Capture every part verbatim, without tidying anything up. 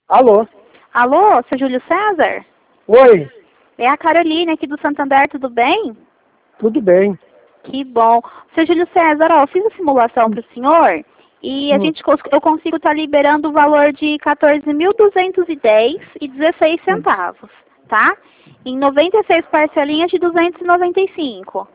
Alô? Alô, seu Júlio César? Oi, É a Caroline aqui do Santander, tudo bem? tudo bem. Que bom. Seu Júlio César, ó, eu fiz a simulação para o senhor e a Hum. gente, cons- eu consigo estar liberando o valor de quatorze mil duzentos e dez e dezesseis centavos, tá? Em noventa e seis parcelinhas de duzentos e noventa e cinco.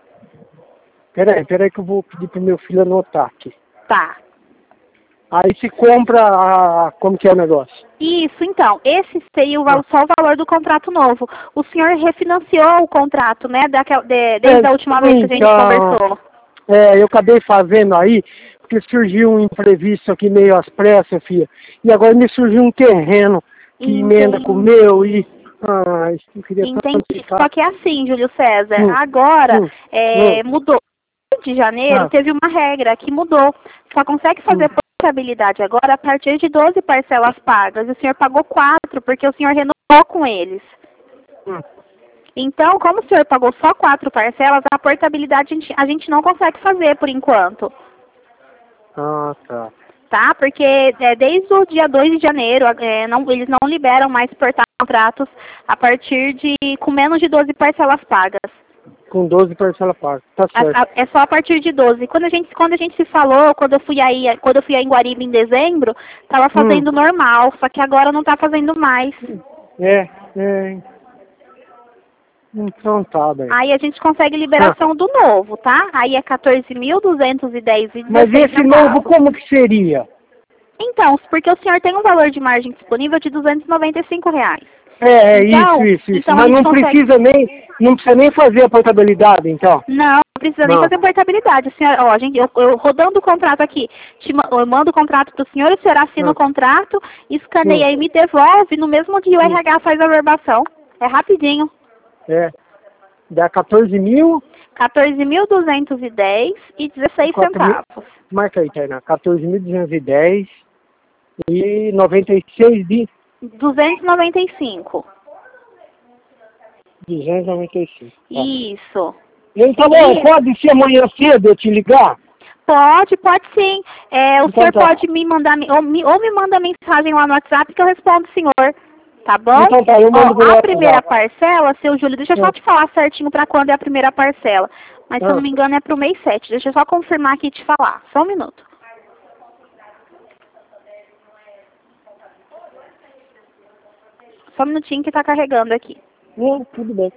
Peraí, peraí que eu vou pedir pro meu filho anotar aqui. Tá. Aí se compra a... como que é o negócio? Isso, então, esse seria o val- só o valor do contrato novo. O senhor refinanciou o contrato, né, daquela, de- desde a última vez que a gente Então, conversou. É, eu acabei fazendo aí, porque surgiu um imprevisto aqui meio às pressas, filha. E agora me surgiu um terreno que emenda com o Entendi. meu e... Ah, isso eu queria tanto Entendi. ficar. Só que é assim, Júlio César, Hum, agora hum, é, hum, mudou. De janeiro ah, teve uma regra que mudou. Só consegue hum, fazer portabilidade agora a partir de doze parcelas pagas. O senhor pagou quatro porque o senhor renovou com eles. hum. Então, como o senhor pagou só quatro parcelas, a portabilidade a gente, a gente não consegue fazer por enquanto. Ah, tá. Tá? Porque é, desde o dia dois de janeiro, é, não, eles não liberam mais portar contratos a partir de com menos de doze parcelas pagas. Com doze parcelas pagas, tá A- certo. a- É só a partir de doze. Quando a gente, quando a gente se falou, quando eu fui aí, quando eu fui aí em Guariba em dezembro, tava Hum, fazendo normal, só que agora não tá fazendo mais. é, é. Então tá, bem. Aí a gente consegue liberação do novo, tá? Aí é quatorze mil duzentos e dez e Mas dezesseis esse novo centavos. como que seria? Então, porque o senhor tem um valor de margem disponível de duzentos e noventa e cinco reais. É, é Então, isso, isso, isso. então a Mas gente não consegue... precisa nem, não precisa nem fazer a portabilidade, então. Não, não precisa nem Não. fazer portabilidade. O senhor, ó, a gente, eu, eu rodando o contrato aqui, te ma- eu mando o contrato para o senhor, o senhor assina Não. o contrato, escaneia Hum. e me devolve, no mesmo dia o Hum. R H faz a verbação. É rapidinho. É. Dá quatorze mil. quatorze mil duzentos e dez e dezesseis quatro mil. centavos. Marca aí, Tainá. quatorze mil duzentos e dez e noventa e seis de duzentos e noventa e cinco. duzentos e noventa e cinco. Tá. Isso. Então, bom, E- pode ser amanhã cedo eu te ligar? Pode, pode sim. É, o Então senhor tá. pode me mandar, me- ou me, ou me manda mensagem lá no WhatsApp que eu respondo o senhor. Tá bom? Então tá, eu mando Ó, pelo a primeira WhatsApp. parcela, seu Júlio, deixa eu só Hum. te falar certinho para quando é a primeira parcela. Mas se eu Ah. não me engano é pro mês sete. Deixa eu só confirmar aqui e te falar. Só um minuto. Só um minutinho que tá carregando aqui. Hum, tudo bem.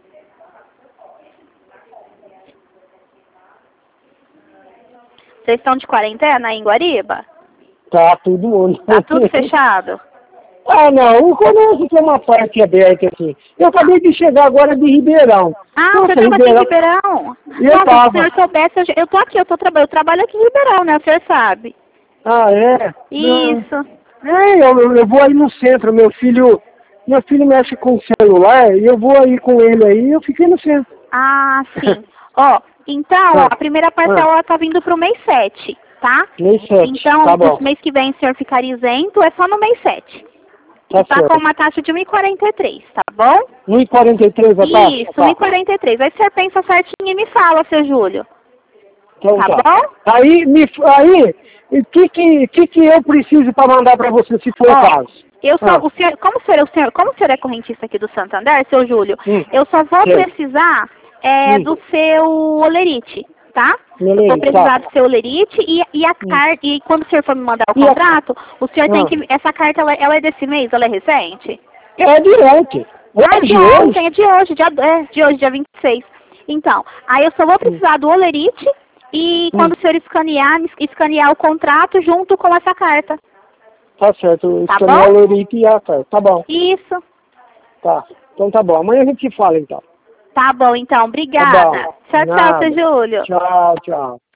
Vocês estão de quarentena aí em Guariba? Tá tudo mundo. Tá tudo fechado? Ah, não, o comércio tem uma parte aberta aqui. Eu acabei de chegar agora de Ribeirão. Ah, Nossa, você estava aqui em Ribeirão. Ribeirão? Eu Nossa, tava. se o senhor soubesse, eu, já- eu tô aqui, eu tô trabalhando, eu trabalho aqui em Ribeirão, né? O senhor sabe. Ah, é? Isso. Não. É, eu, eu vou aí no centro, meu filho, meu filho mexe com o celular e eu vou aí com ele aí, eu fiquei no centro. Ah, sim. Ó, então, ó, a primeira parcela ela tá vindo pro mês sete, tá? Mês sete, Então, tá bom. esse mês que vem o senhor ficaria isento, é só no mês sete. Tá E tá certo. com uma taxa de um e quarenta e três, tá bom? um e quarenta e três a taxa? Isso, Tá. um e quarenta e três. Aí o senhor pensa certinho e me fala, seu Júlio. Então Tá tá. bom? Aí, me, aí, o que que, que que eu preciso para mandar para você, se for o Ó, caso? eu só, Ah. o senhor, como o senhor, o senhor, como o senhor é correntista aqui do Santander, seu Júlio, Hum. eu só vou Sei. precisar é, Hum. do seu olerite, tá? Meu Eu vou Olerite, precisar tá. do seu olerite e, e a carta, e quando o senhor for me mandar o E a- contrato, o senhor tem Ah. que, essa carta ela, ela é desse mês, ela é recente? É de ontem. Ah, é de Hoje, hoje. ontem, é de hoje, dia, é, de hoje, dia vinte e seis. Então, aí eu só vou precisar do olerite e quando Hum. o senhor escanear, me escanear o contrato junto com essa carta. Tá certo, Tá escanear bom? o Olerite e a carta. Tá bom, Isso. tá. Então tá bom. Amanhã a gente se fala então. Tá bom, então. Tá Obrigada. bom. Tchau, tchau, Nada. seu Júlio. Tchau, tchau.